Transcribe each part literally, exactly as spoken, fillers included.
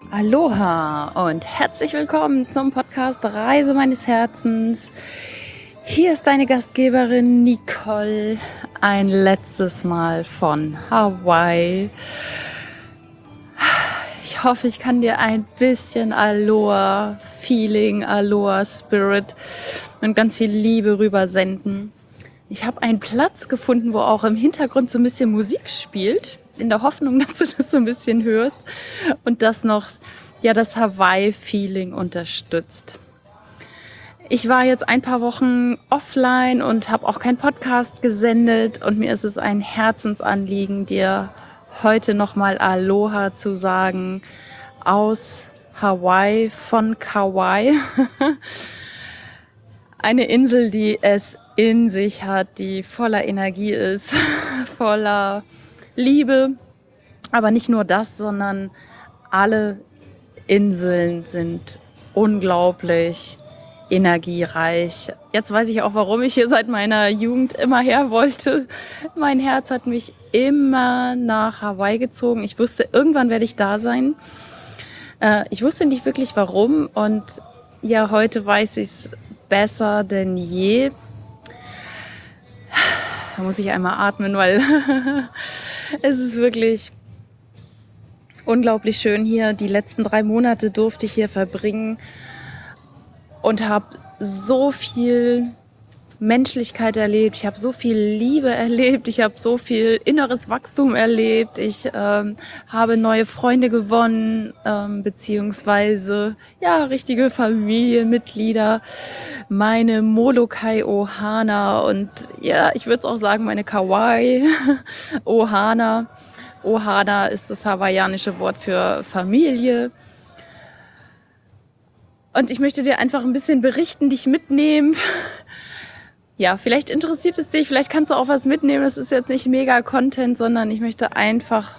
Aloha und herzlich willkommen zum Podcast Reise meines Herzens. Hier ist deine Gastgeberin Nicole, ein letztes Mal von Hawaii. Ich hoffe, ich kann dir ein bisschen Aloha-Feeling, Aloha-Spirit und ganz viel Liebe rübersenden. Ich habe einen Platz gefunden, wo auch im Hintergrund so ein bisschen Musik spielt, in der Hoffnung, dass du das so ein bisschen hörst und das noch ja das Hawaii-Feeling unterstützt. Ich war jetzt ein paar Wochen offline und habe auch keinen Podcast gesendet und mir ist es ein Herzensanliegen, dir heute nochmal Aloha zu sagen aus Hawaii, von Kauai. Eine Insel, die es in sich hat, die voller Energie ist, voller Liebe. Aber nicht nur das, sondern alle Inseln sind unglaublich energiereich. Jetzt weiß ich auch, warum ich hier seit meiner Jugend immer her wollte. Mein Herz hat mich immer nach Hawaii gezogen. Ich wusste, irgendwann werde ich da sein. Äh, ich wusste nicht wirklich warum und ja, heute weiß ich es besser denn je. Da muss ich einmal atmen, weil es ist wirklich unglaublich schön hier. Die letzten drei Monate durfte ich hier verbringen und habe so viel Menschlichkeit erlebt. Ich habe so viel Liebe erlebt. Ich habe so viel inneres Wachstum erlebt. Ich ähm, habe neue Freunde gewonnen, ähm, beziehungsweise ja richtige Familienmitglieder. Meine Molokai Ohana und ja, ich würde es auch sagen, meine Kauai Ohana. Ohana ist das hawaiianische Wort für Familie. Und ich möchte dir einfach ein bisschen berichten, dich mitnehmen. Ja, vielleicht interessiert es dich, vielleicht kannst du auch was mitnehmen. Das ist jetzt nicht mega Content, sondern ich möchte einfach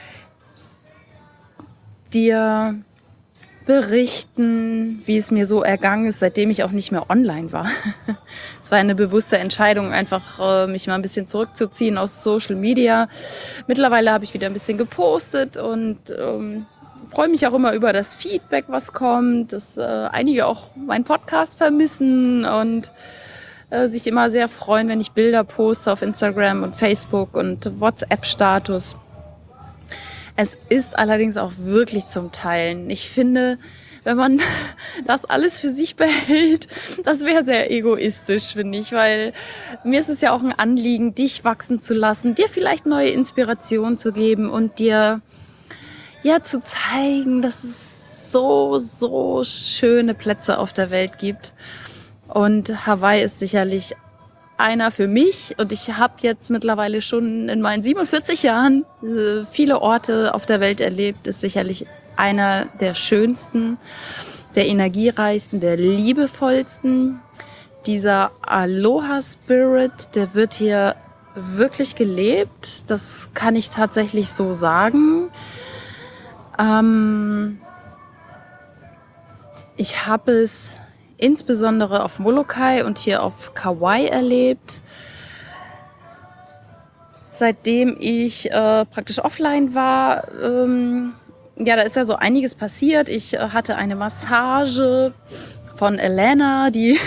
dir berichten, wie es mir so ergangen ist, seitdem ich auch nicht mehr online war. Es war eine bewusste Entscheidung, einfach mich mal ein bisschen zurückzuziehen aus Social Media. Mittlerweile habe ich wieder ein bisschen gepostet und ähm, freue mich auch immer über das Feedback, was kommt, dass äh, einige auch meinen Podcast vermissen und äh, sich immer sehr freuen, wenn ich Bilder poste auf Instagram und Facebook und WhatsApp-Status. Es ist allerdings auch wirklich zum Teilen. Ich finde, wenn man das alles für sich behält, das wäre sehr egoistisch, finde ich, weil mir ist es ja auch ein Anliegen, dich wachsen zu lassen, dir vielleicht neue Inspirationen zu geben und dir ja zu zeigen, dass es so, so schöne Plätze auf der Welt gibt. Und Hawaii ist sicherlich einer für mich und ich habe jetzt mittlerweile schon in meinen siebenundvierzig Jahren äh, viele Orte auf der Welt erlebt, ist sicherlich einer der schönsten, der energiereichsten, der liebevollsten. Dieser Aloha-Spirit, der wird hier wirklich gelebt, das kann ich tatsächlich so sagen. Ähm, ich habe es insbesondere auf Molokai und hier auf Kauai erlebt. Seitdem ich äh, praktisch offline war, ähm, ja, da ist ja so einiges passiert. Ich äh, hatte eine Massage von Elena, die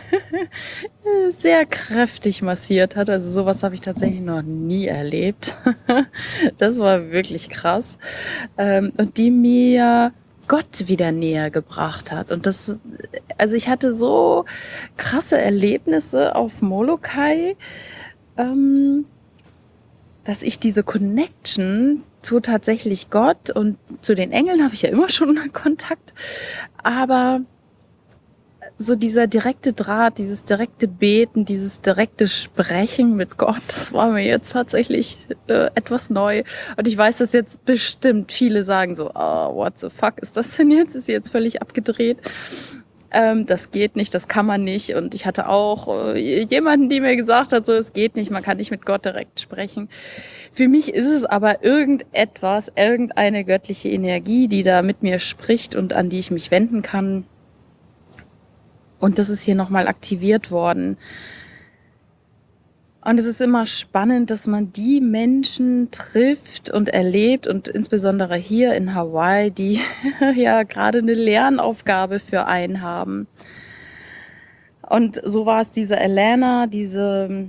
sehr kräftig massiert hat. Also sowas habe ich tatsächlich noch nie erlebt. Das war wirklich krass. Ähm, und die mir Gott wieder näher gebracht hat. Und das, also ich hatte so krasse Erlebnisse auf Molokai, ähm, dass ich diese Connection zu tatsächlich Gott und zu den Engeln habe ich ja immer schon Kontakt, aber so dieser direkte Draht, dieses direkte Beten, dieses direkte Sprechen mit Gott, das war mir jetzt tatsächlich äh, etwas neu. Und ich weiß, dass jetzt bestimmt viele sagen so, oh, what the fuck ist das denn jetzt? Ist sie jetzt völlig abgedreht? Ähm, das geht nicht, das kann man nicht. Und ich hatte auch äh, jemanden, die mir gesagt hat, so, es geht nicht, man kann nicht mit Gott direkt sprechen. Für mich ist es aber irgendetwas, irgendeine göttliche Energie, die da mit mir spricht und an die ich mich wenden kann. Und das ist hier nochmal aktiviert worden. Und es ist immer spannend, dass man die Menschen trifft und erlebt und insbesondere hier in Hawaii, die ja gerade eine Lernaufgabe für einen haben. Und so war es diese Alana, diese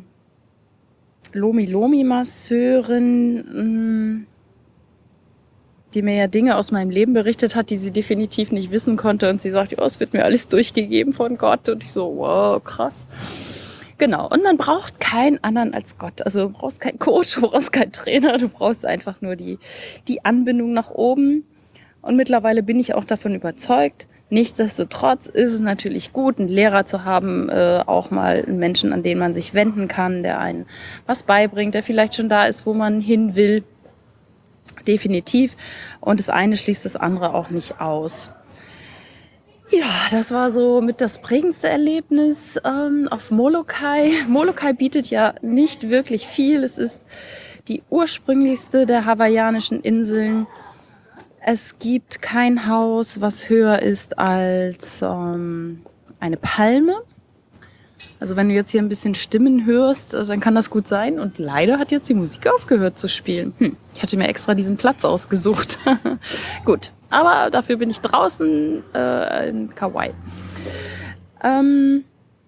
Lomi-Lomi-Masseurin, die mir ja Dinge aus meinem Leben berichtet hat, die sie definitiv nicht wissen konnte. Und sie sagt, ja, es wird mir alles durchgegeben von Gott. Und ich so, wow, krass. Genau, und man braucht keinen anderen als Gott. Also du brauchst keinen Coach, du brauchst keinen Trainer, du brauchst einfach nur die, die Anbindung nach oben. Und mittlerweile bin ich auch davon überzeugt, nichtsdestotrotz ist es natürlich gut, einen Lehrer zu haben, äh, auch mal einen Menschen, an den man sich wenden kann, der einen was beibringt, der vielleicht schon da ist, wo man hin will. Definitiv. Und das eine schließt das andere auch nicht aus. Ja, das war so mit das prägendste Erlebnis ähm, auf Molokai. Molokai bietet ja nicht wirklich viel. Es ist die ursprünglichste der hawaiianischen Inseln. Es gibt kein Haus, was höher ist als ähm, eine Palme. Also wenn du jetzt hier ein bisschen Stimmen hörst, dann kann das gut sein. Und leider hat jetzt die Musik aufgehört zu spielen. Hm, ich hatte mir extra diesen Platz ausgesucht. Gut, aber dafür bin ich draußen äh, in Kauai. Ähm,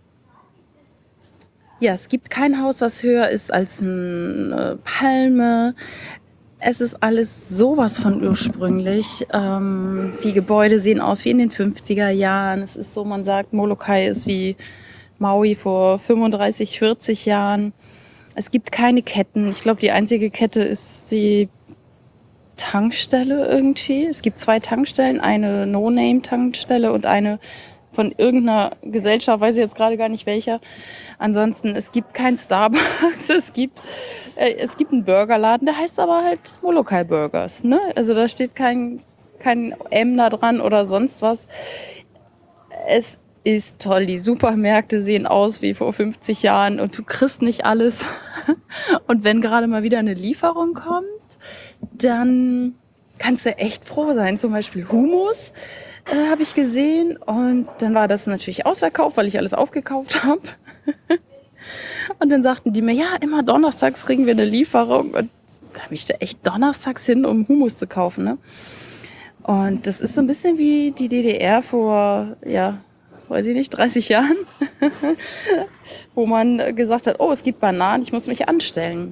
ja, es gibt kein Haus, was höher ist als eine Palme. Es ist alles sowas von ursprünglich. Ähm, die Gebäude sehen aus wie in den fünfziger Jahren. Es ist so, man sagt, Molokai ist wie Maui vor fünfunddreißig, vierzig Jahren. Es gibt keine Ketten. Ich glaube, die einzige Kette ist die Tankstelle irgendwie. Es gibt zwei Tankstellen, eine No-Name-Tankstelle und eine von irgendeiner Gesellschaft, weiß ich jetzt gerade gar nicht welcher. Ansonsten, es gibt kein Starbucks, es gibt, äh, es gibt einen Burgerladen, der heißt aber halt Molokai Burgers, ne? Also da steht kein, kein M da dran oder sonst was. Es ist toll. Die Supermärkte sehen aus wie vor fünfzig Jahren und du kriegst nicht alles. Und wenn gerade mal wieder eine Lieferung kommt, dann kannst du echt froh sein. Zum Beispiel Hummus äh, habe ich gesehen und dann war das natürlich ausverkauft, weil ich alles aufgekauft habe. Und dann sagten die mir, ja, immer donnerstags kriegen wir eine Lieferung. Und da habe ich da echt donnerstags hin, um Hummus zu kaufen. Ne? Und das ist so ein bisschen wie die D D R vor, ja, weiß ich nicht, dreißig Jahren, wo man gesagt hat, oh, es gibt Bananen, ich muss mich anstellen.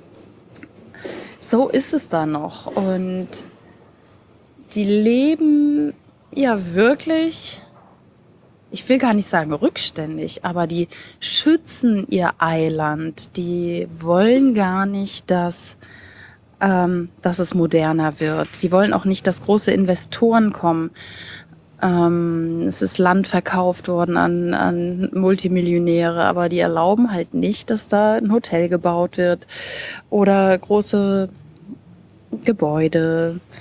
So ist es da noch. Und die leben ja wirklich, ich will gar nicht sagen rückständig, aber die schützen ihr Eiland. Die wollen gar nicht, dass, ähm, dass es moderner wird. Die wollen auch nicht, dass große Investoren kommen. Ähm, es ist Land verkauft worden an, an Multimillionäre, aber die erlauben halt nicht, dass da ein Hotel gebaut wird oder große Gebäude,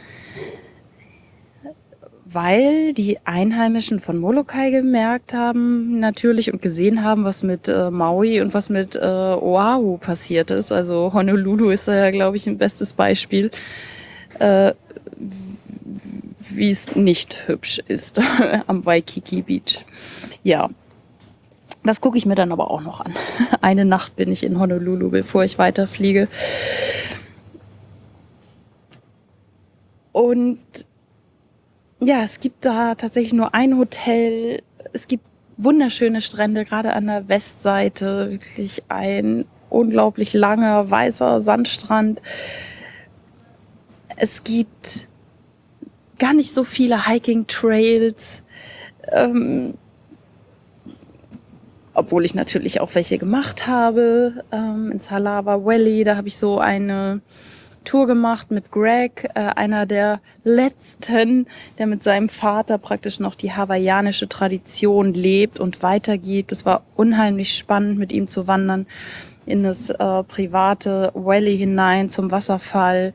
weil die Einheimischen von Molokai gemerkt haben natürlich und gesehen haben, was mit äh, Maui und was mit äh, Oahu passiert ist. Also Honolulu ist da ja, glaube ich, ein bestes Beispiel, äh, wie es nicht hübsch ist am Waikiki Beach. Ja, das gucke ich mir dann aber auch noch an. Eine Nacht bin ich in Honolulu, bevor ich weiterfliege. Und ja, es gibt da tatsächlich nur ein Hotel. Es gibt wunderschöne Strände, gerade an der Westseite. Wirklich ein unglaublich langer, weißer Sandstrand. Es gibt gar nicht so viele Hiking-Trails, ähm, obwohl ich natürlich auch welche gemacht habe. Ähm, ins Halawa Valley, da habe ich so eine Tour gemacht mit Greg, äh, einer der letzten, der mit seinem Vater praktisch noch die hawaiianische Tradition lebt und weitergibt. Es war unheimlich spannend, mit ihm zu wandern in das äh, private Valley hinein zum Wasserfall.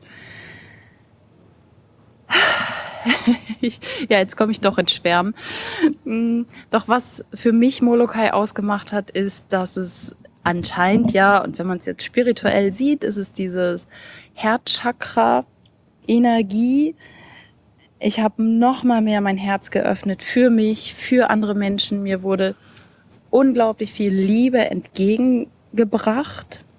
Ja, jetzt komme ich doch ins Schwärmen. Doch was für mich Molokai ausgemacht hat, ist, dass es anscheinend ja, und wenn man es jetzt spirituell sieht, ist es dieses Herzchakra, Energie. Ich habe noch mal mehr mein Herz geöffnet für mich, für andere Menschen. Mir wurde unglaublich viel Liebe entgegengebracht.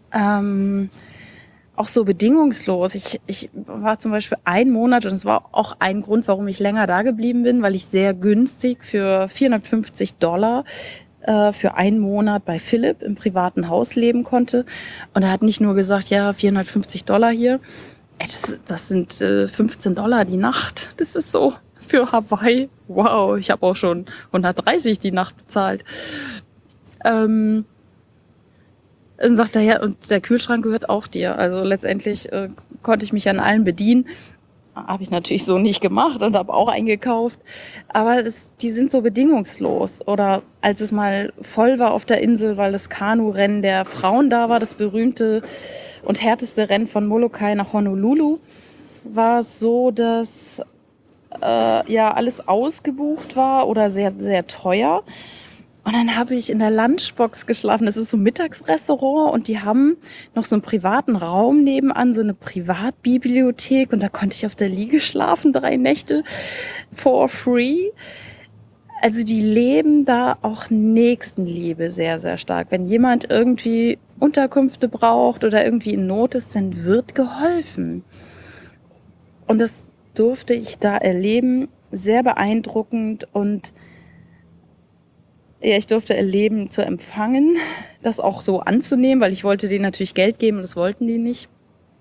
Ähm, auch so bedingungslos. Ich, ich war zum Beispiel einen Monat, und es war auch ein Grund, warum ich länger da geblieben bin, weil ich sehr günstig für vierhundertfünfzig Dollar äh, für einen Monat bei Philipp im privaten Haus leben konnte. Und er hat nicht nur gesagt, ja, vierhundertfünfzig Dollar hier. Ey, das, das sind äh, fünfzehn Dollar die Nacht. Das ist so für Hawaii. Wow, ich habe auch schon hundertdreißig die Nacht bezahlt. Ähm, Dann sagt er, ja, und der Kühlschrank gehört auch dir. Also letztendlich äh, konnte ich mich an allen bedienen. Habe ich natürlich so nicht gemacht und habe auch eingekauft. Aber das, die sind so bedingungslos. Oder als es mal voll war auf der Insel, weil das Kanurennen der Frauen da war, das berühmte und härteste Rennen von Molokai nach Honolulu, war es so, dass äh, ja alles ausgebucht war oder sehr, sehr teuer. Und dann habe ich in der Lunchbox geschlafen. Das ist so ein Mittagsrestaurant und die haben noch so einen privaten Raum nebenan, so eine Privatbibliothek. Und da konnte ich auf der Liege schlafen, drei Nächte for free. Also die leben da auch Nächstenliebe sehr, sehr stark. Wenn jemand irgendwie Unterkünfte braucht oder irgendwie in Not ist, dann wird geholfen. Und das durfte ich da erleben. Sehr beeindruckend und ja, ich durfte erleben, zu empfangen, das auch so anzunehmen, weil ich wollte denen natürlich Geld geben und das wollten die nicht.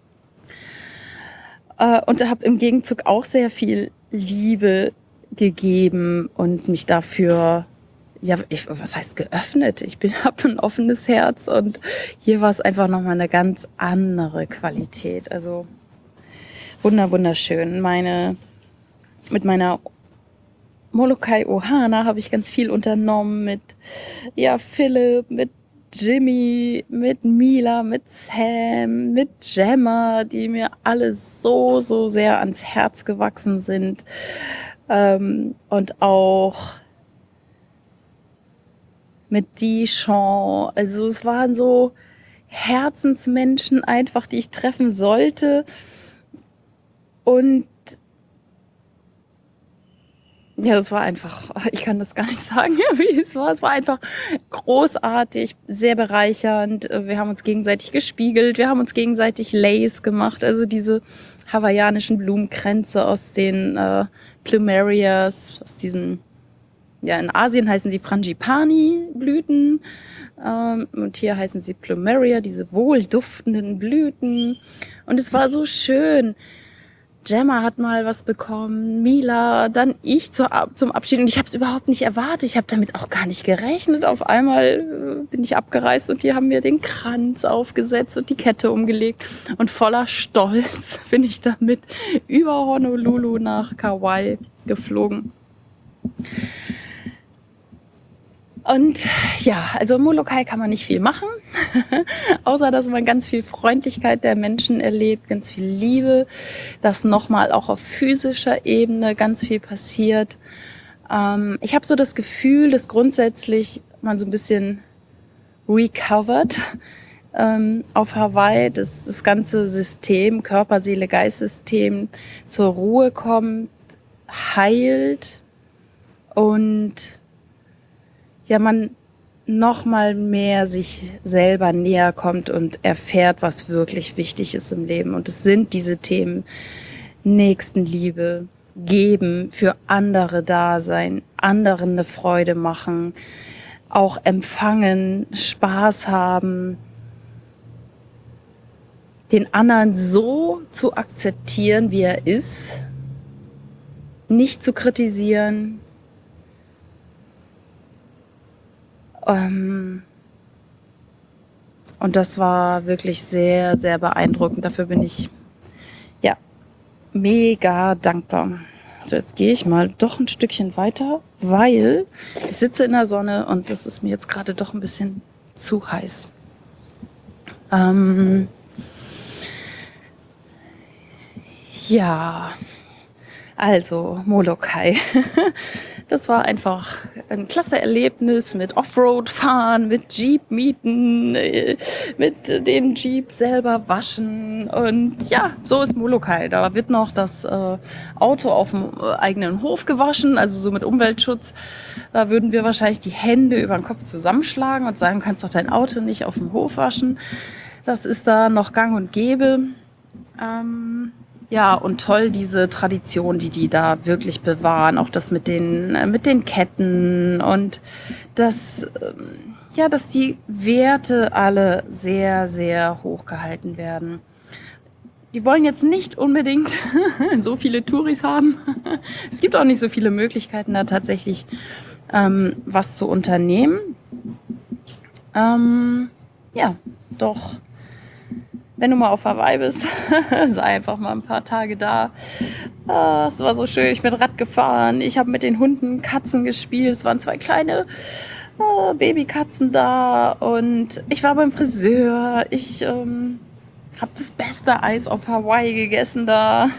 Äh, und habe im Gegenzug auch sehr viel Liebe gegeben und mich dafür, ja, ich, was heißt geöffnet? Ich bin habe ein offenes Herz und hier war es einfach nochmal eine ganz andere Qualität. Also wunder, wunderschön. Meine, mit meiner Molokai Ohana habe ich ganz viel unternommen mit ja, Philipp, mit Jimmy, mit Mila, mit Sam, mit Gemma, die mir alle so, so sehr ans Herz gewachsen sind. Ähm, und auch mit Dijon. Also es waren so Herzensmenschen einfach, die ich treffen sollte. Und ja, das war einfach, ich kann das gar nicht sagen, wie es war. Es war einfach großartig, sehr bereichernd. Wir haben uns gegenseitig gespiegelt, wir haben uns gegenseitig Lace gemacht, also diese hawaiianischen Blumenkränze aus den äh, Plumerias, aus diesen, ja, in Asien heißen die Frangipani-Blüten ähm, und hier heißen sie Plumeria, diese wohlduftenden Blüten. Und es war so schön. Gemma hat mal was bekommen, Mila, dann ich zur, zum Abschied. Und ich habe es überhaupt nicht erwartet. Ich habe damit auch gar nicht gerechnet. Auf einmal äh, bin ich abgereist und die haben mir den Kranz aufgesetzt und die Kette umgelegt. Und voller Stolz bin ich damit über Honolulu nach Kauai geflogen. Und ja, also im Molokai kann man nicht viel machen, außer dass man ganz viel Freundlichkeit der Menschen erlebt, ganz viel Liebe, dass nochmal auch auf physischer Ebene ganz viel passiert. Ähm, ich habe so das Gefühl, dass grundsätzlich man so ein bisschen recovered ähm, auf Hawaii, dass das ganze System, Körper, Seele, Geist-System zur Ruhe kommt, heilt und ja, man noch mal mehr sich selber näher kommt und erfährt, was wirklich wichtig ist im Leben. Und es sind diese Themen: Nächstenliebe, geben, für andere da sein, anderen eine Freude machen, auch empfangen, Spaß haben, den anderen so zu akzeptieren, wie er ist, nicht zu kritisieren. Und das war wirklich sehr, sehr beeindruckend. Dafür bin ich ja mega dankbar. So, jetzt gehe ich mal doch ein Stückchen weiter, weil ich sitze in der Sonne und das ist mir jetzt gerade doch ein bisschen zu heiß. Ähm, ja, also Molokai. Das war einfach ein klasse Erlebnis mit Offroad-Fahren, mit Jeep mieten, mit den Jeep selber waschen. Und ja, so ist Molokai. Da wird noch das äh, Auto auf dem äh, eigenen Hof gewaschen, also so mit Umweltschutz. Da würden wir wahrscheinlich die Hände über den Kopf zusammenschlagen und sagen, du kannst doch dein Auto nicht auf dem Hof waschen. Das ist da noch gang und gäbe. Ähm, ja, und toll diese Tradition, die die da wirklich bewahren. Auch das mit den, äh, mit den Ketten und das, ähm, ja, dass die Werte alle sehr, sehr hoch gehalten werden. Die wollen jetzt nicht unbedingt so viele Touris haben. Es gibt auch nicht so viele Möglichkeiten, da tatsächlich ähm, was zu unternehmen. Ähm, ja, doch. Wenn du mal auf Hawaii bist, sei einfach mal ein paar Tage da. Ah, es war so schön, ich bin Rad gefahren, ich habe mit den Hunden Katzen gespielt. Es waren zwei kleine äh, Babykatzen da und ich war beim Friseur. Ich ähm, habe das beste Eis auf Hawaii gegessen da.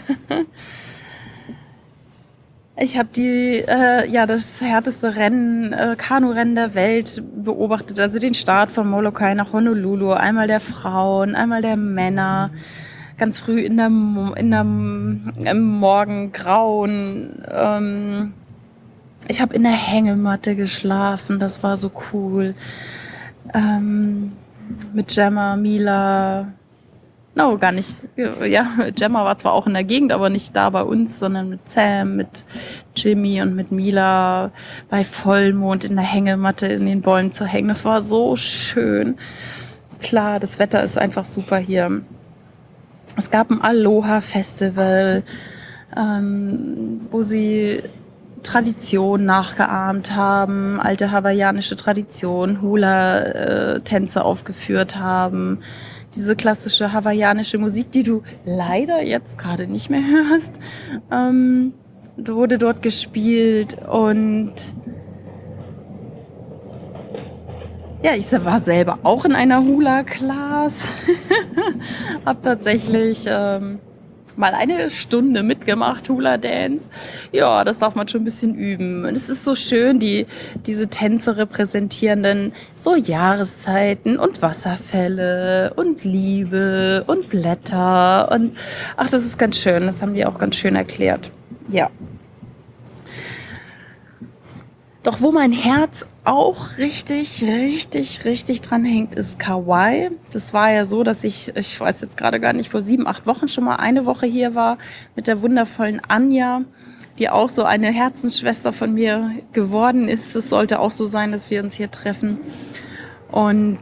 Ich habe die, äh, ja, das härteste Rennen, äh, Kanurennen der Welt beobachtet, also den Start von Molokai nach Honolulu, einmal der Frauen, einmal der Männer, ganz früh in der, Mo- in der, im Morgengrauen. Ähm, ich habe in der Hängematte geschlafen, das war so cool. Ähm, mit Gemma, Mila. No, gar nicht. Ja, Gemma war zwar auch in der Gegend, aber nicht da bei uns, sondern mit Sam, mit Jimmy und mit Mila bei Vollmond in der Hängematte in den Bäumen zu hängen. Das war so schön. Klar, das Wetter ist einfach super hier. Es gab ein Aloha-Festival, ähm, wo sie Tradition nachgeahmt haben, alte hawaiianische Tradition, Hula-Tänze aufgeführt haben. Diese klassische hawaiianische Musik, die du leider jetzt gerade nicht mehr hörst, ähm, wurde dort gespielt. Und ja, ich war selber auch in einer Hula-Class. Hab tatsächlich ähm, mal eine Stunde mitgemacht, Hula Dance. Ja, das darf man schon ein bisschen üben. Und es ist so schön, die, diese Tänze repräsentierenden so Jahreszeiten und Wasserfälle und Liebe und Blätter. Und ach, das ist ganz schön. Das haben die auch ganz schön erklärt. Ja. Doch wo mein Herz auch richtig, richtig, richtig dran hängt, ist Kauai. Das war ja so, dass ich, ich weiß jetzt gerade gar nicht, vor sieben, acht Wochen schon mal eine Woche hier war mit der wundervollen Anja, die auch so eine Herzensschwester von mir geworden ist. Es sollte auch so sein, dass wir uns hier treffen. Und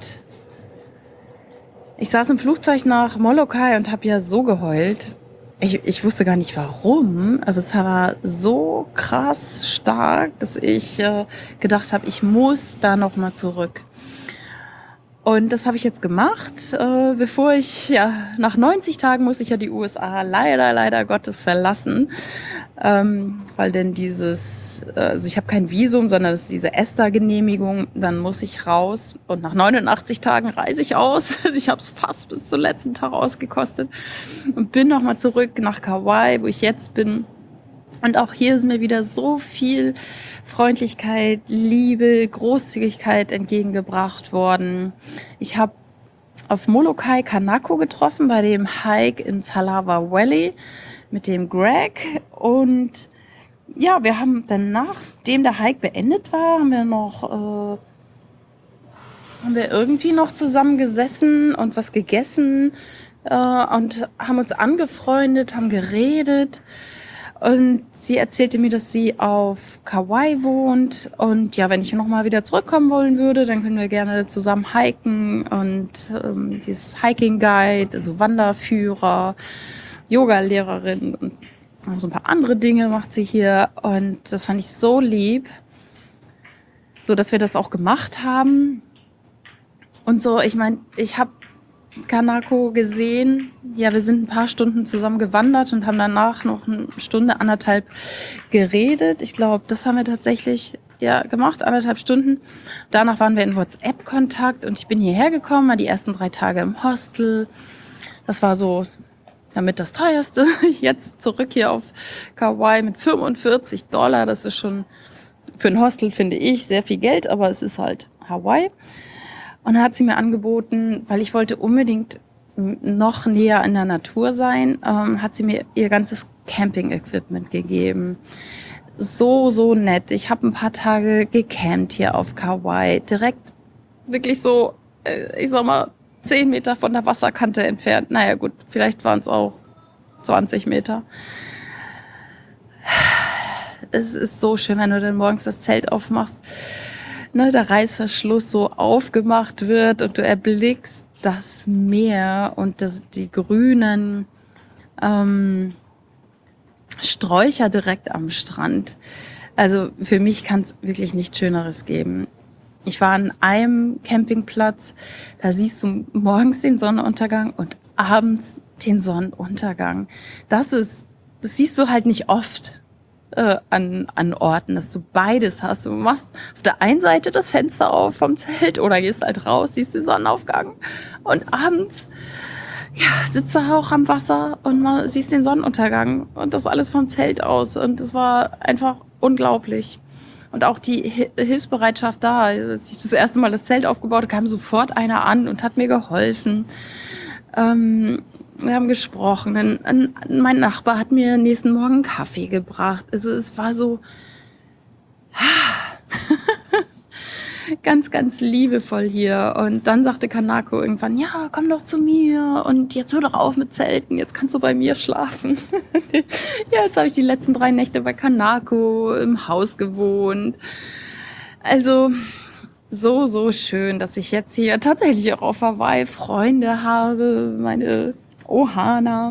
ich saß im Flugzeug nach Molokai und habe ja so geheult. Ich, ich wusste gar nicht warum, aber es war so krass stark, dass ich äh, gedacht habe, ich muss da nochmal zurück. Und das habe ich jetzt gemacht, äh, bevor ich, ja, nach neunzig Tagen muss ich ja die U S A leider, leider Gottes verlassen, ähm, weil denn dieses, äh, also ich habe kein Visum, sondern das ist diese ESTA-Genehmigung, dann muss ich raus und nach neunundachtzig Tagen reise ich aus. Also ich habe es fast bis zum letzten Tag ausgekostet und bin nochmal zurück nach Kauai, wo ich jetzt bin. Und auch hier ist mir wieder so viel Freundlichkeit, Liebe, Großzügigkeit entgegengebracht worden. Ich habe auf Molokai Kanako getroffen bei dem Hike ins Halawa Valley mit dem Greg. Und ja, wir haben dann, nachdem der Hike beendet war, haben wir noch äh, haben wir irgendwie noch zusammen gesessen und was gegessen äh, und haben uns angefreundet, haben geredet. Und sie erzählte mir, dass sie auf Kauai wohnt. Und ja, wenn ich nochmal wieder zurückkommen wollen würde, dann können wir gerne zusammen hiken. Und ähm, dieses Hiking Guide, also Wanderführer, Yoga-Lehrerin und noch so ein paar andere Dinge macht sie hier. Und das fand ich so lieb, so dass wir das auch gemacht haben. Und so, ich meine, ich habe Kanako gesehen. Ja, wir sind ein paar Stunden zusammen gewandert und haben danach noch eine Stunde, anderthalb geredet. Ich glaube, das haben wir tatsächlich ja gemacht, anderthalb Stunden. Danach waren wir in WhatsApp-Kontakt und ich bin hierher gekommen, mal die ersten drei Tage im Hostel. Das war so damit das teuerste. Jetzt zurück hier auf Kauai mit fünfundvierzig Dollar. Das ist schon für ein Hostel, finde ich, sehr viel Geld, aber es ist halt Hawaii. Und dann hat sie mir angeboten, weil ich wollte unbedingt noch näher in der Natur sein, ähm, hat sie mir ihr ganzes Camping-Equipment gegeben. So, so nett. Ich habe ein paar Tage gecampt hier auf Kauai. Direkt wirklich so, äh, ich sag mal, zehn Meter von der Wasserkante entfernt. Naja gut, vielleicht waren es auch zwanzig Meter. Es ist so schön, wenn du dann morgens das Zelt aufmachst, ne, der Reißverschluss so aufgemacht wird und du erblickst das Meer und das, die grünen ähm, Sträucher direkt am Strand. Also für mich kann es wirklich nichts Schöneres geben. Ich war an einem Campingplatz, da siehst du morgens den Sonnenuntergang und abends den Sonnenuntergang. Das ist, das siehst du halt nicht oft äh, an, an Orten, dass du beides hast. Du machst auf der einen Seite das Fenster auf vom Zelt oder gehst halt raus, siehst den Sonnenaufgang und abends ja, sitzt du auch am Wasser und man, siehst den Sonnenuntergang und das alles vom Zelt aus. Und das war einfach unglaublich. Und auch die Hilfsbereitschaft da, als ich das erste Mal das Zelt aufgebaut habe, kam sofort einer an und hat mir geholfen. Ähm, wir haben gesprochen. Ein, ein, mein Nachbar hat mir nächsten Morgen einen Kaffee gebracht. Also es war so ganz, ganz liebevoll hier. Und dann sagte Kanako irgendwann, ja, komm doch zu mir und jetzt hör doch auf mit Zelten, jetzt kannst du bei mir schlafen. Ja, jetzt habe ich die letzten drei Nächte bei Kanako im Haus gewohnt. Also so, so schön, dass ich jetzt hier tatsächlich auch auf Hawaii Freunde habe, meine Ohana.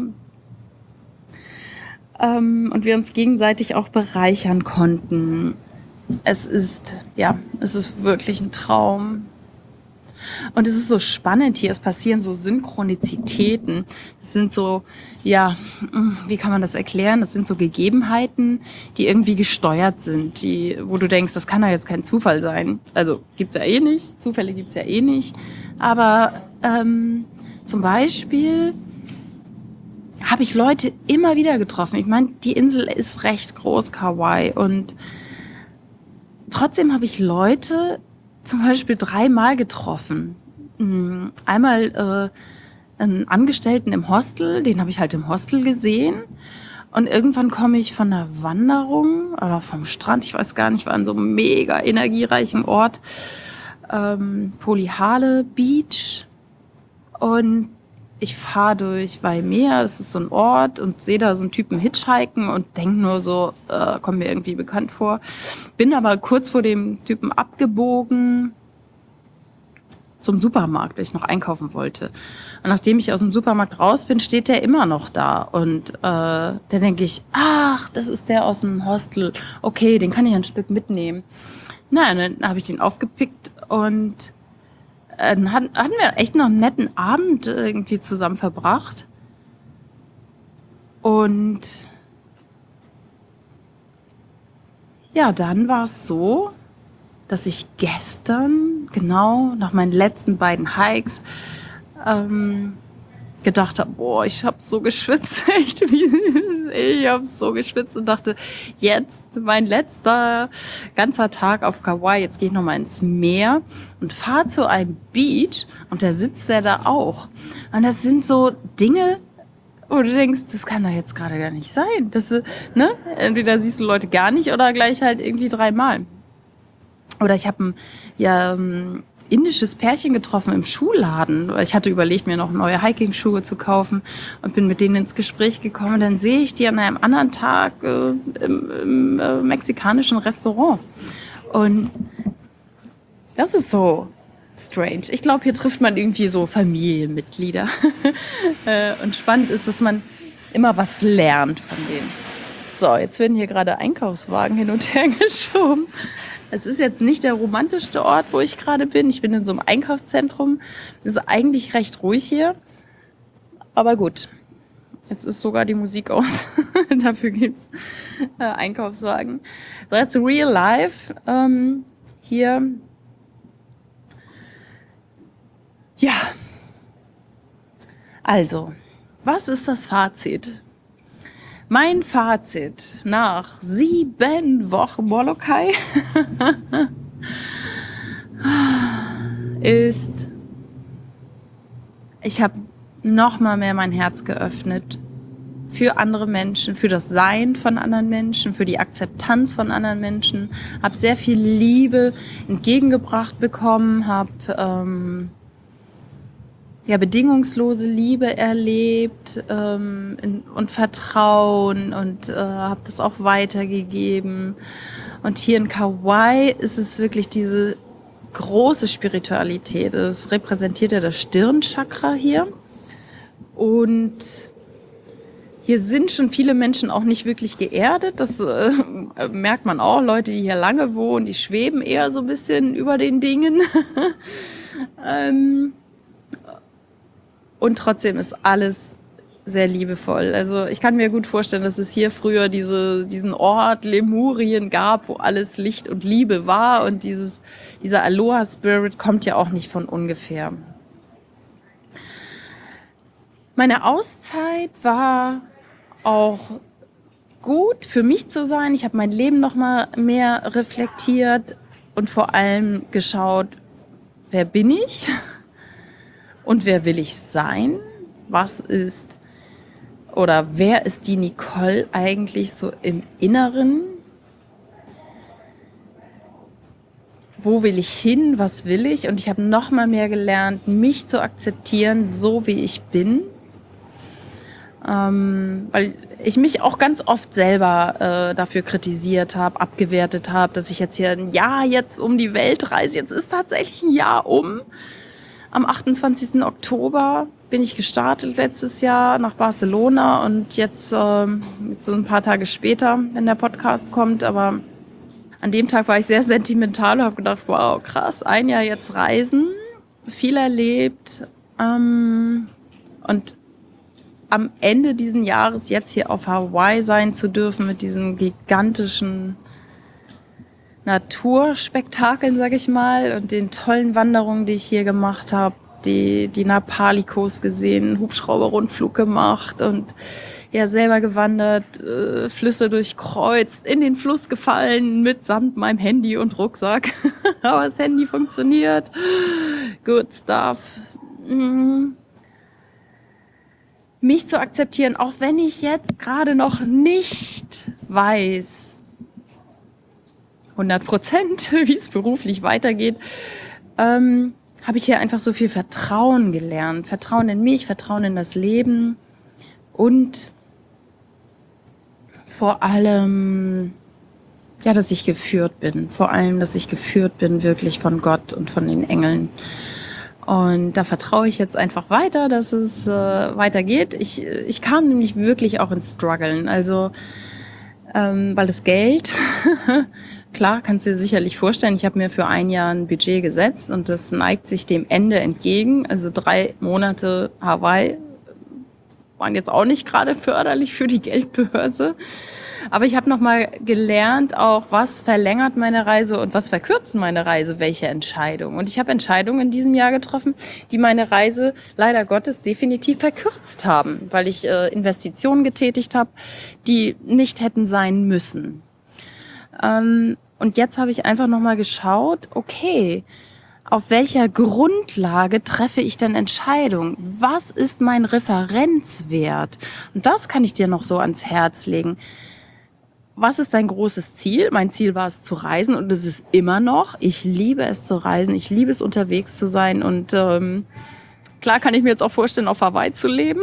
Ähm, und wir uns gegenseitig auch bereichern konnten. Es ist, ja, es ist wirklich ein Traum. Und es ist so spannend hier, es passieren so Synchronizitäten. Das sind so, ja, wie kann man das erklären? Das sind so Gegebenheiten, die irgendwie gesteuert sind, die, wo du denkst, das kann ja jetzt kein Zufall sein. Also gibt's ja eh nicht, Zufälle gibt's ja eh nicht. Aber ähm, zum Beispiel habe ich Leute immer wieder getroffen. Ich meine, die Insel ist recht groß, Kauai, und trotzdem habe ich Leute zum Beispiel dreimal getroffen. Einmal äh, einen Angestellten im Hostel, den habe ich halt im Hostel gesehen. Und irgendwann komme ich von einer Wanderung oder vom Strand, ich weiß gar nicht, war an so einem mega energiereichen Ort, ähm, Polihale Beach. Und ich fahre durch Waimea, das ist so ein Ort, und sehe da so einen Typen hitchhiken und denke nur so, äh, kommt mir irgendwie bekannt vor. Bin aber kurz vor dem Typen abgebogen zum Supermarkt, weil ich noch einkaufen wollte. Und nachdem ich aus dem Supermarkt raus bin, steht der immer noch da. Und äh, da denke ich, ach, das ist der aus dem Hostel. Okay, den kann ich ein Stück mitnehmen. Na, dann habe ich den aufgepickt und Dann hatten wir echt noch einen netten Abend irgendwie zusammen verbracht. Und ja, dann war es so, dass ich gestern, genau nach meinen letzten beiden Hikes, ähm, gedacht habe, boah, ich habe so geschwitzt, echt, ich habe so geschwitzt und dachte, jetzt mein letzter ganzer Tag auf Kauai, jetzt gehe ich nochmal ins Meer und fahre zu einem Beach und da sitzt der da auch. Und das sind so Dinge, wo du denkst, das kann doch jetzt gerade gar nicht sein. Das, ne? Entweder siehst du Leute gar nicht oder gleich halt irgendwie dreimal. Oder ich habe ein ja, um, indisches Pärchen getroffen im Schuhladen. Ich hatte überlegt, mir noch neue Hiking-Schuhe zu kaufen und bin mit denen ins Gespräch gekommen. Und dann sehe ich die an einem anderen Tag äh, im, im äh, mexikanischen Restaurant. Und das ist so strange. Ich glaube, hier trifft man irgendwie so Familienmitglieder. äh, und spannend ist, dass man immer was lernt von denen. So, jetzt werden hier gerade Einkaufswagen hin und her geschoben. Es ist jetzt nicht der romantischste Ort, wo ich gerade bin. Ich bin in so einem Einkaufszentrum. Es ist eigentlich recht ruhig hier. Aber gut, jetzt ist sogar die Musik aus. Dafür gibt's äh, Einkaufswagen. So, jetzt Real Life. Ähm, hier. Ja. Also, was ist das Fazit? Mein Fazit nach sieben Wochen Molokai ist, ich habe noch mal mehr mein Herz geöffnet für andere Menschen, für das Sein von anderen Menschen, für die Akzeptanz von anderen Menschen, habe sehr viel Liebe entgegengebracht bekommen, habe ähm, ja, bedingungslose Liebe erlebt ähm, in, und Vertrauen und äh, habe das auch weitergegeben. Und hier in Kauai ist es wirklich diese große Spiritualität. Es repräsentiert ja das Stirnchakra hier. Und hier sind schon viele Menschen auch nicht wirklich geerdet. Das äh, merkt man auch. Leute, die hier lange wohnen, die schweben eher so ein bisschen über den Dingen. ähm, und trotzdem ist alles sehr liebevoll. Also ich kann mir gut vorstellen, dass es hier früher diese, diesen Ort Lemurien gab, wo alles Licht und Liebe war. Und dieses, dieser Aloha-Spirit kommt ja auch nicht von ungefähr. Meine Auszeit war auch gut für mich zu sein. Ich habe mein Leben noch mal mehr reflektiert und vor allem geschaut, wer bin ich und wer will ich sein? Was ist oder wer ist die Nicole eigentlich so im Inneren? Wo will ich hin? Was will ich? Und ich habe noch mal mehr gelernt, mich zu akzeptieren, so wie ich bin. Ähm, weil ich mich auch ganz oft selber äh, dafür kritisiert habe, abgewertet habe, dass ich jetzt hier ein Jahr jetzt um die Welt reise. Jetzt ist tatsächlich ein Jahr um. Am achtundzwanzigsten Oktober bin ich gestartet letztes Jahr nach Barcelona und jetzt, äh, jetzt so ein paar Tage später, wenn der Podcast kommt, aber an dem Tag war ich sehr sentimental und habe gedacht, wow, krass, ein Jahr jetzt reisen, viel erlebt ähm, und am Ende dieses Jahres jetzt hier auf Hawaii sein zu dürfen mit diesen gigantischen Naturspektakeln, sag ich mal, und den tollen Wanderungen, die ich hier gemacht habe, die, die Napalikos gesehen, Hubschrauberrundflug gemacht und ja selber gewandert, äh, Flüsse durchkreuzt, in den Fluss gefallen mitsamt meinem Handy und Rucksack. Aber das Handy funktioniert. Good stuff. Mhm. Mich zu akzeptieren, auch wenn ich jetzt gerade noch nicht weiß, hundert Prozent, wie es beruflich weitergeht, ähm, habe ich hier einfach so viel Vertrauen gelernt. Vertrauen in mich, Vertrauen in das Leben und vor allem, ja, dass ich geführt bin. Vor allem, dass ich geführt bin wirklich von Gott und von den Engeln. Und da vertraue ich jetzt einfach weiter, dass es äh, weitergeht. Ich, ich kam nämlich wirklich auch ins Struggeln. Also, ähm, weil das Geld, klar, kannst du dir sicherlich vorstellen, ich habe mir für ein Jahr ein Budget gesetzt und das neigt sich dem Ende entgegen. Also drei Monate Hawaii waren jetzt auch nicht gerade förderlich für die Geldbörse. Aber ich habe nochmal gelernt, auch was verlängert meine Reise und was verkürzt meine Reise, welche Entscheidung. Und ich habe Entscheidungen in diesem Jahr getroffen, die meine Reise leider Gottes definitiv verkürzt haben, weil ich äh, Investitionen getätigt habe, die nicht hätten sein müssen. Ähm, und jetzt habe ich einfach nochmal geschaut, okay, auf welcher Grundlage treffe ich denn Entscheidungen? Was ist mein Referenzwert? Und das kann ich dir noch so ans Herz legen. Was ist dein großes Ziel? Mein Ziel war es zu reisen und es ist immer noch. Ich liebe es zu reisen, ich liebe es unterwegs zu sein und ähm, klar kann ich mir jetzt auch vorstellen, auf Hawaii zu leben.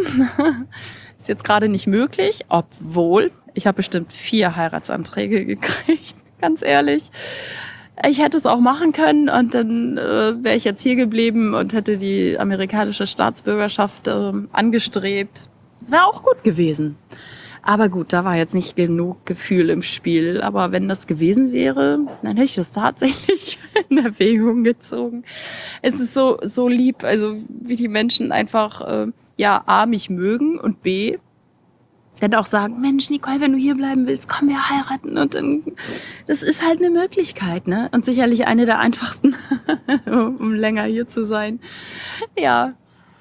Ist jetzt gerade nicht möglich, obwohl ich habe bestimmt vier Heiratsanträge gekriegt, ganz ehrlich. Ich hätte es auch machen können und dann äh, wäre ich jetzt hier geblieben und hätte die amerikanische Staatsbürgerschaft äh, angestrebt. Wäre auch gut gewesen. Aber gut, da war jetzt nicht genug Gefühl im Spiel. Aber wenn das gewesen wäre, dann hätte ich das tatsächlich in Erwägung gezogen. Es ist so so lieb, also wie die Menschen einfach äh, ja A, mich mögen und B, dann auch sagen, Mensch, Nicole, wenn du hier bleiben willst, komm, wir heiraten. Und dann, das ist halt eine Möglichkeit, ne? Und sicherlich eine der einfachsten, um länger hier zu sein. Ja,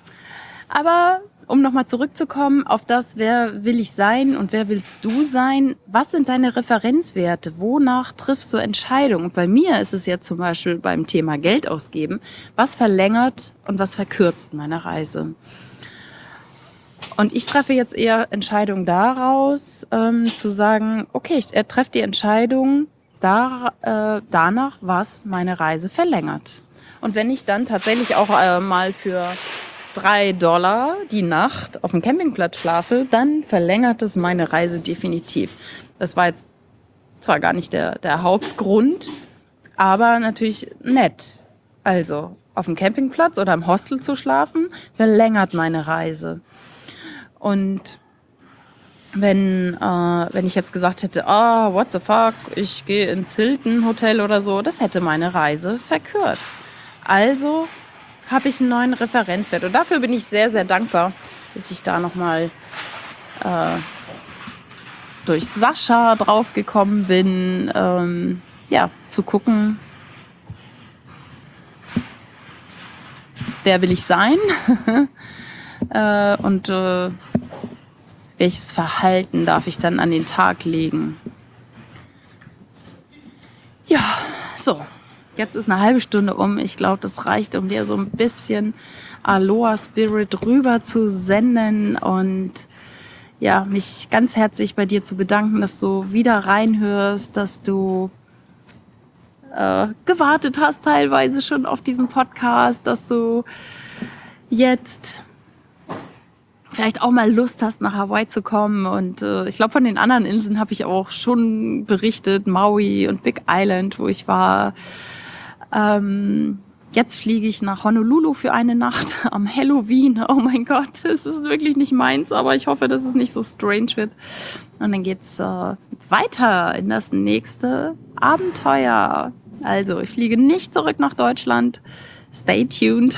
aber um nochmal zurückzukommen auf das, wer will ich sein und wer willst du sein? Was sind deine Referenzwerte? Wonach triffst du Entscheidungen? Und bei mir ist es jetzt zum Beispiel beim Thema Geld ausgeben, was verlängert und was verkürzt meine Reise? Und ich treffe jetzt eher Entscheidungen daraus, ähm, zu sagen, okay, ich äh, treffe die Entscheidung da, äh, danach, was meine Reise verlängert. Und wenn ich dann tatsächlich auch äh, mal für drei Dollar die Nacht auf dem Campingplatz schlafe, dann verlängert es meine Reise definitiv. Das war jetzt zwar gar nicht der, der Hauptgrund, aber natürlich nett. Also auf dem Campingplatz oder im Hostel zu schlafen, verlängert meine Reise. Und wenn, äh, wenn ich jetzt gesagt hätte, oh, what the fuck, ich gehe ins Hilton Hotel oder so, das hätte meine Reise verkürzt. Also habe ich einen neuen Referenzwert. Und dafür bin ich sehr, sehr dankbar, dass ich da nochmal äh, durch Sascha draufgekommen bin, ähm, ja, zu gucken, wer will ich sein äh, und äh, welches Verhalten darf ich dann an den Tag legen. Ja, so. Jetzt ist eine halbe Stunde um. Ich glaube, das reicht, um dir so ein bisschen Aloha Spirit rüber zu senden und ja, mich ganz herzlich bei dir zu bedanken, dass du wieder reinhörst, dass du äh, gewartet hast teilweise schon auf diesen Podcast, dass du jetzt vielleicht auch mal Lust hast, nach Hawaii zu kommen. Und äh, ich glaube, von den anderen Inseln habe ich auch schon berichtet, Maui und Big Island, wo ich war. Ähm, jetzt fliege ich nach Honolulu für eine Nacht am Halloween. Oh mein Gott, es ist wirklich nicht meins, aber ich hoffe, dass es nicht so strange wird. Und dann geht's äh, weiter in das nächste Abenteuer. Also, ich fliege nicht zurück nach Deutschland. Stay tuned.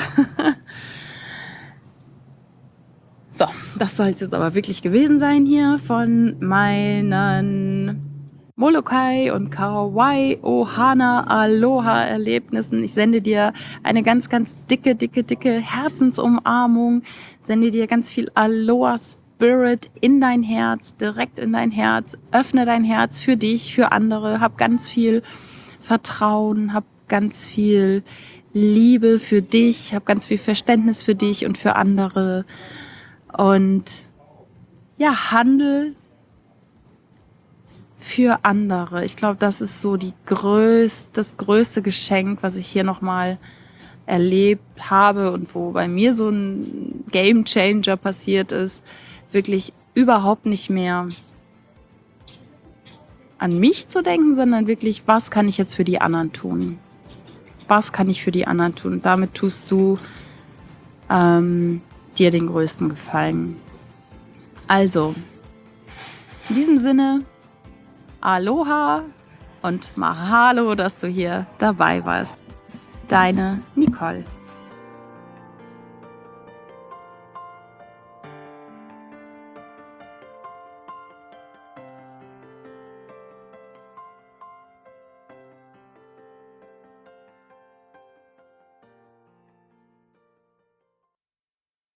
So, das soll es jetzt aber wirklich gewesen sein hier von meinen Molokai und Kauai Ohana Aloha Erlebnissen. Ich sende dir eine ganz, ganz dicke, dicke, dicke Herzensumarmung. Sende dir ganz viel Aloha Spirit in dein Herz, direkt in dein Herz. Öffne dein Herz für dich, für andere. Hab ganz viel Vertrauen, hab ganz viel Liebe für dich, hab ganz viel Verständnis für dich und für andere. Und ja, handel für andere. Ich glaube, das ist so die größte, das größte Geschenk, was ich hier nochmal erlebt habe und wo bei mir so ein Game Changer passiert ist. Wirklich überhaupt nicht mehr an mich zu denken, sondern wirklich, was kann ich jetzt für die anderen tun? Was kann ich für die anderen tun? Damit tust du ähm, dir den größten Gefallen. Also, in diesem Sinne, Aloha und Mahalo, dass du hier dabei warst. Deine Nicole.